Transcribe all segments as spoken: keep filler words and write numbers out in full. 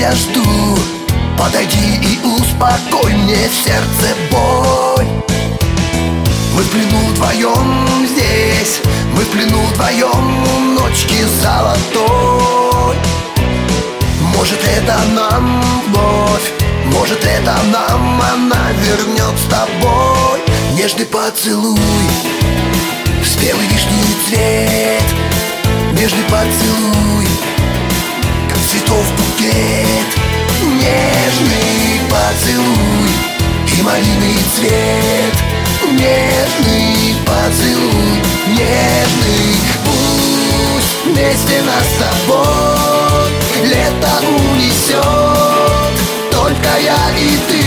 я жду. Подойди и успокой мне сердце боль. Мы в плену вдвоем здесь, мы в плену вдвоем у ночки золотой. Может, это нам вновь, может, это нам она вернет с тобой. Нежный поцелуй, спелый вишний цвет. Нежный поцелуй, как цветов букет. Нежный поцелуй и малиный цвет. Нежный поцелуй, нежный. Пусть вместе нас с собой лето унесет, только я и ты.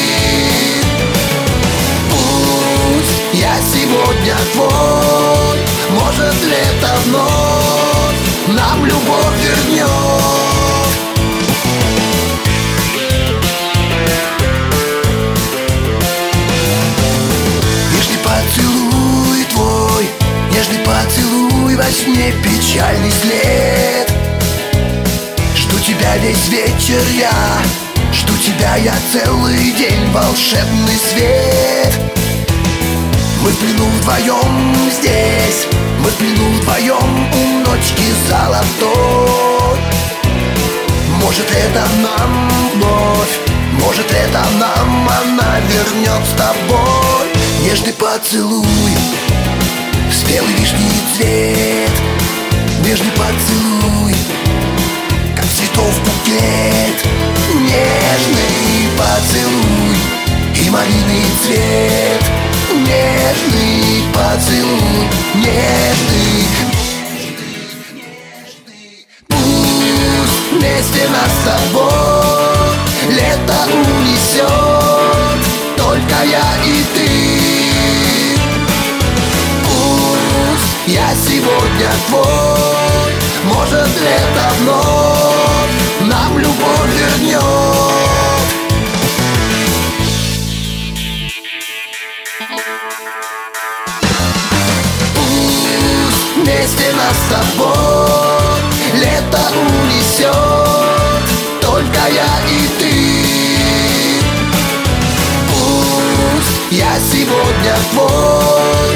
Пусть я сегодня твой, может, лето вновь нам любовь вернет. Поцелуй твой, нежный поцелуй, во сне печальный след. Жду тебя весь вечер я, жду тебя я целый день, волшебный свет. Мы в плену вдвоем здесь, мы в плену вдвоем у ночки золотой. Может, это нам вновь, может, это нам она вернет с тобой. Нежный поцелуй, спелый вишний цвет. Нежный поцелуй, как цветов букет. Нежный поцелуй и малиный цвет. Нежный поцелуй, нежный. Пусть вместе нас с тобой лето унесет, только я и ты. Я сегодня твой, может, лето вновь нам любовь вернет. Пусть вместе нас с тобой лето унесет, только я и ты. Пусть я сегодня твой,